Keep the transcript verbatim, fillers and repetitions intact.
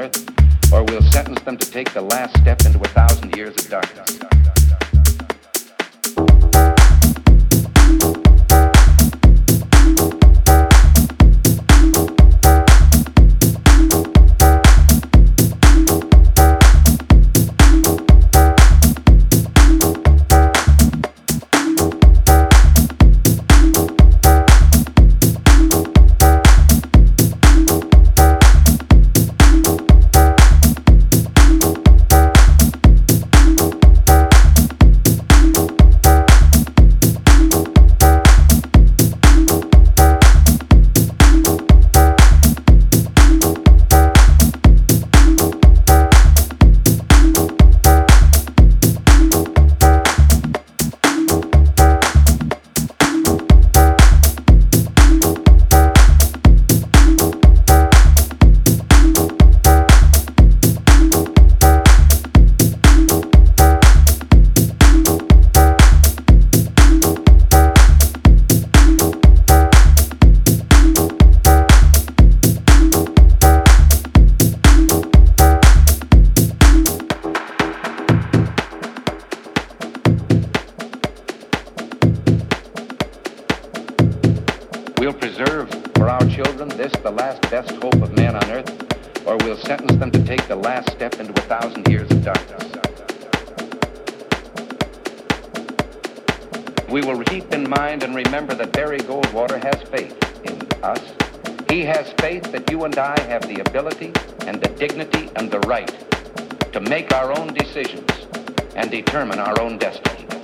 earth, or we'll sentence them to take the last step into a thousand years of darkness. We'll preserve for our children this, the last best hope of man on earth, or we'll sentence them to take the last step into a thousand years of darkness. We will keep in mind and remember that Barry Goldwater has faith in us. He has faith that you and I have the ability and the dignity and the right to make our own decisions and determine our own destiny.